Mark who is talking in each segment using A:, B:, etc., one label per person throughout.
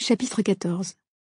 A: Chapitre 14.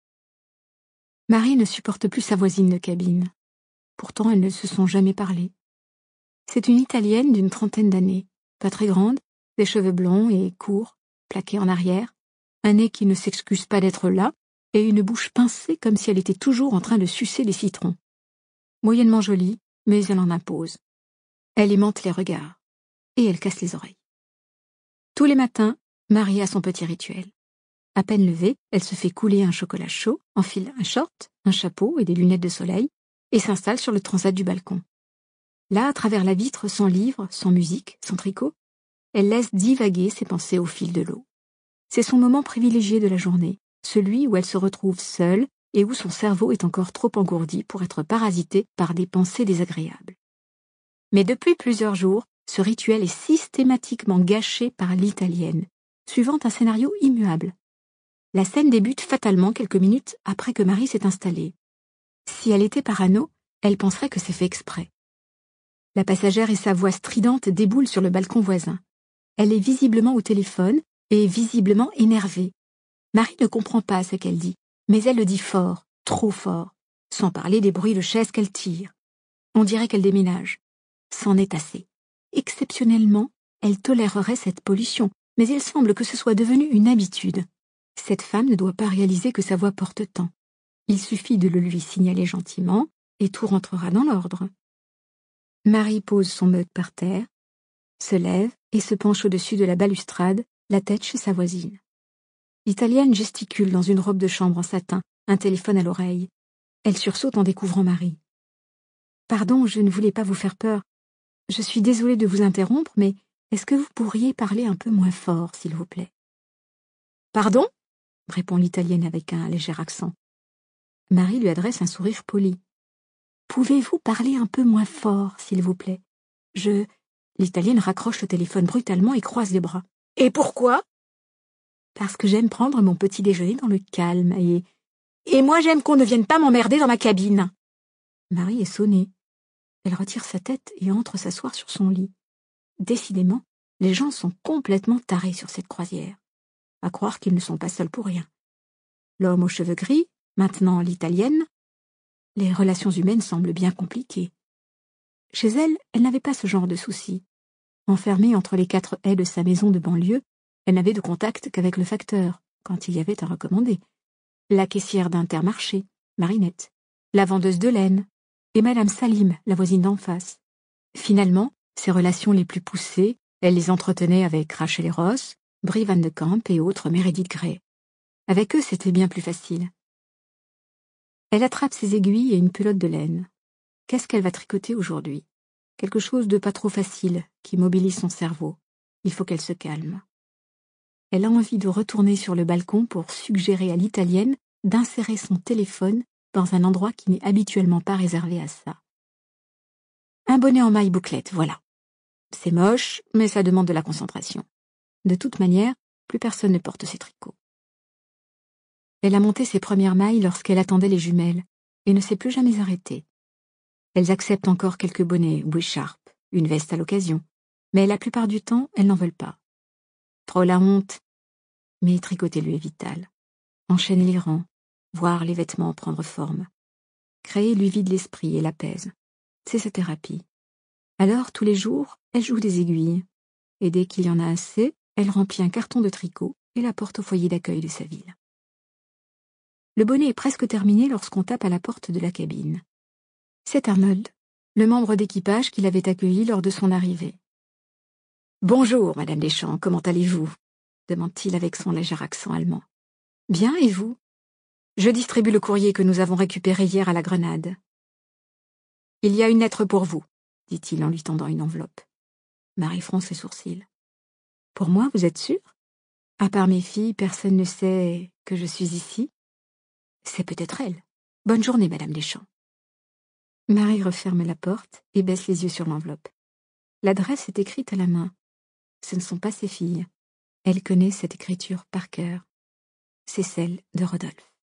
A: Marie ne supporte plus sa voisine de cabine. Pourtant, elles ne se sont jamais parlé. C'est une Italienne d'une trentaine d'années, pas très grande, des cheveux blonds et courts, plaqués en arrière, un nez qui ne s'excuse pas d'être là, et une bouche pincée comme si elle était toujours en train de sucer des citrons. Moyennement jolie, mais elle en impose. Elle aimante les regards, et elle casse les oreilles. Tous les matins, Marie a son petit rituel. À peine levée, elle se fait couler un chocolat chaud, enfile un short, un chapeau et des lunettes de soleil, et s'installe sur le transat du balcon. Là, à travers la vitre, sans livre, sans musique, sans tricot, elle laisse divaguer ses pensées au fil de l'eau. C'est son moment privilégié de la journée, celui où elle se retrouve seule et où son cerveau est encore trop engourdi pour être parasité par des pensées désagréables. Mais depuis plusieurs jours, ce rituel est systématiquement gâché par l'Italienne, suivant un scénario immuable. La scène débute fatalement quelques minutes après que Marie s'est installée. Si elle était parano, elle penserait que c'est fait exprès. La passagère et sa voix stridente déboulent sur le balcon voisin. Elle est visiblement au téléphone et visiblement énervée. Marie ne comprend pas ce qu'elle dit, mais elle le dit fort, trop fort, sans parler des bruits de chaises qu'elle tire. On dirait qu'elle déménage. C'en est assez. Exceptionnellement, elle tolérerait cette pollution, mais il semble que ce soit devenu une habitude. Cette femme ne doit pas réaliser que sa voix porte tant. Il suffit de le lui signaler gentiment, et tout rentrera dans l'ordre. Marie pose son mug par terre, se lève et se penche au-dessus de la balustrade, la tête chez sa voisine. L'Italienne gesticule dans une robe de chambre en satin, un téléphone à l'oreille. Elle sursaute en découvrant Marie. « Pardon, je ne voulais pas vous faire peur. Je suis désolée de vous interrompre, mais est-ce que vous pourriez parler un peu moins fort, s'il vous plaît ?»« Pardon ?» répond l'Italienne avec un léger accent. Marie lui adresse un sourire poli. « Pouvez-vous parler un peu moins fort, s'il vous plaît ? L'Italienne raccroche le téléphone brutalement et croise les bras. « Et pourquoi ? » Parce que j'aime prendre mon petit déjeuner dans le calme et moi j'aime qu'on ne vienne pas m'emmerder dans ma cabine. Marie est sonnée. Elle retire sa tête et entre s'asseoir sur son lit. Décidément, les gens sont complètement tarés sur cette croisière. À croire qu'ils ne sont pas seuls pour rien. L'homme aux cheveux gris, maintenant l'Italienne, les relations humaines semblent bien compliquées. Chez elle, elle n'avait pas ce genre de soucis. Enfermée entre les 4 haies de sa maison de banlieue, elle n'avait de contact qu'avec le facteur, quand il y avait à recommander, la caissière d'Intermarché, Marinette, la vendeuse de laine, et Madame Salim, la voisine d'en face. Finalement, ses relations les plus poussées, elle les entretenait avec Rachel Ross, Brie Van de Camp et autres Meredith Grey. Avec eux, c'était bien plus facile. Elle attrape ses aiguilles et une pelote de laine. Qu'est-ce qu'elle va tricoter aujourd'hui ? Quelque chose de pas trop facile, qui mobilise son cerveau. Il faut qu'elle se calme. Elle a envie de retourner sur le balcon pour suggérer à l'Italienne d'insérer son téléphone dans un endroit qui n'est habituellement pas réservé à ça. Un bonnet en maille bouclette, voilà. C'est moche, mais ça demande de la concentration. De toute manière, plus personne ne porte ces tricots. Elle a monté ses premières mailles lorsqu'elle attendait les jumelles et ne s'est plus jamais arrêtée. Elles acceptent encore quelques bonnets ou écharpes, une veste à l'occasion, mais la plupart du temps, elles n'en veulent pas. Trop la honte. Mais tricoter lui est vital. Enchaîner les rangs, voir les vêtements prendre forme. Créer lui vide l'esprit et l'apaise. C'est sa thérapie. Alors, tous les jours, elle joue des aiguilles. Et dès qu'il y en a assez, elle remplit un carton de tricot et la porte au foyer d'accueil de sa ville. Le bonnet est presque terminé lorsqu'on tape à la porte de la cabine. C'est Arnold, le membre d'équipage qui l'avait accueilli lors de son arrivée. « Bonjour, Madame Deschamps, comment allez-vous » demande-t-il avec son léger accent allemand. « Bien, et vous ? Je distribue le courrier que nous avons récupéré hier à la Grenade. »« Il y a une lettre pour vous, » dit-il en lui tendant une enveloppe. Marie fronce les sourcils. « Pour moi, vous êtes sûr ? À part mes filles, personne ne sait que je suis ici. C'est peut-être elle. Bonne journée, Madame Deschamps. » Marie referme la porte et baisse les yeux sur l'enveloppe. L'adresse est écrite à la main. Ce ne sont pas ses filles. Elle connaît cette écriture par cœur. C'est celle de Rodolphe.